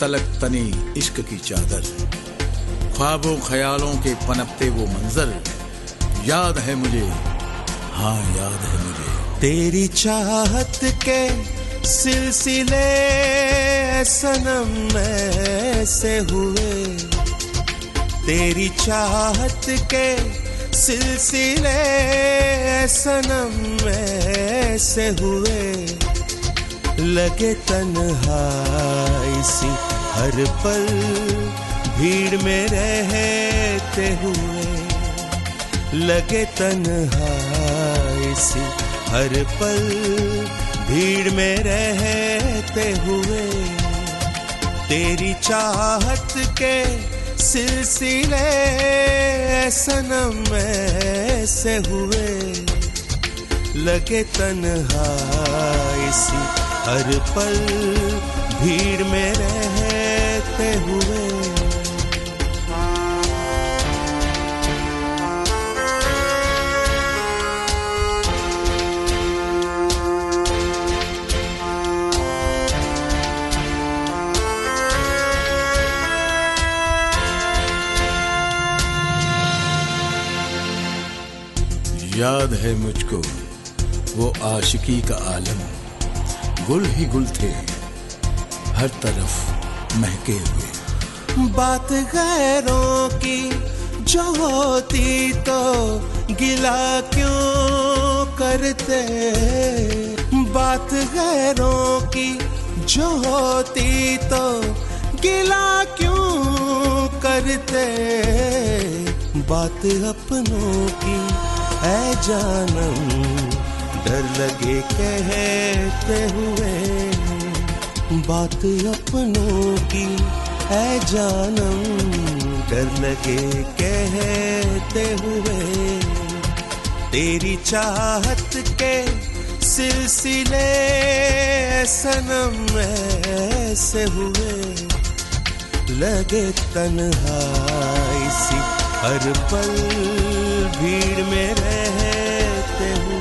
तलक तनी इश्क की चादर, ख्वाबों ख्यालों के पनपते वो मंजर याद है मुझे, हाँ याद है मुझे। तेरी चाहत के सिलसिले सनम ऐसे हुए, तेरी चाहत के सिलसिले सनम ऐसे हुए, लगे तन्हाई सी हर पल भीड़ में रहते हुए, लगे तन्हाई सी हर पल भीड़ में रहते हुए, तेरी चाहत के सिलसिले सनम ऐसे हुए, लगे तन्हाई सी हर पल भीड़ में रहते हुए। याद है मुझको वो आशिकी का आलम, गुल ही गुल थे हर तरफ महके हुए। बात गैरों की जो होती तो गिला क्यों करते, बात गैरों की जो होती तो गिला क्यों करते, बात अपनों की ऐ जानम डर लगे कहते हुए, बात अपनों की ऐ जानम डर लगे कहते हुए, तेरी चाहत के सिलसिले सनम ऐसे हुए, लगे तन्हाई सी हर पल भीड़ में रहते हुए।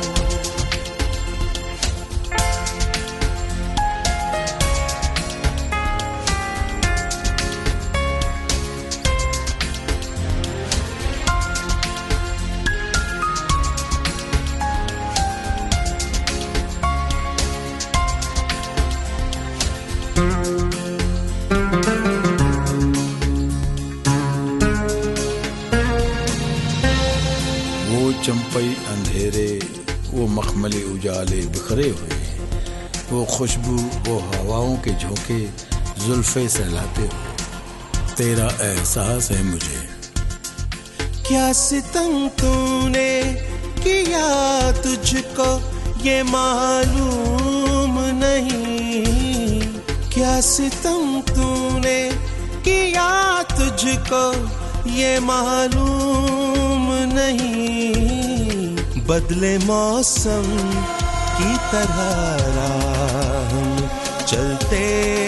चंपई अंधेरे, वो मखमली उजाले बिखरे हुए, वो खुशबू वो हवाओं के झोंके जुल्फे सहलाते हुए, तेरा एहसास है मुझे। क्या सितम तूने किया तुझको ये मालूम नहीं, क्या सितम तूने किया तुझको ये मालूम नहीं, बदले मौसम की तरह राह चलते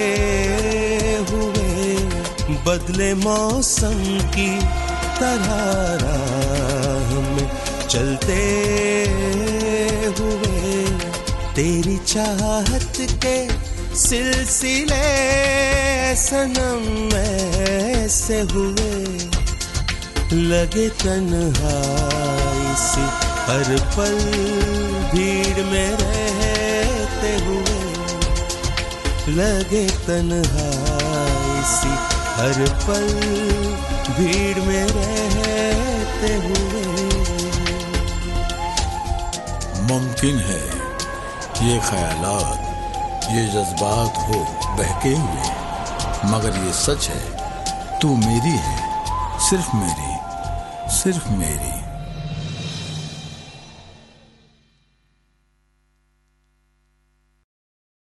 हुए, बदले मौसम की तरह राह चलते हुए, तेरी चाहत के सिलसिले सनम ऐसे हुए, लगे तन्हाई सी हर पल भीड़ में रहते हुए, लगे तन्हाई सी हर पल भीड़ में रहते हुए। मुमकिन है ये ख्यालात ये जज्बात हो बहके हुए, मगर ये सच है तू मेरी है, सिर्फ मेरी, सिर्फ मेरी।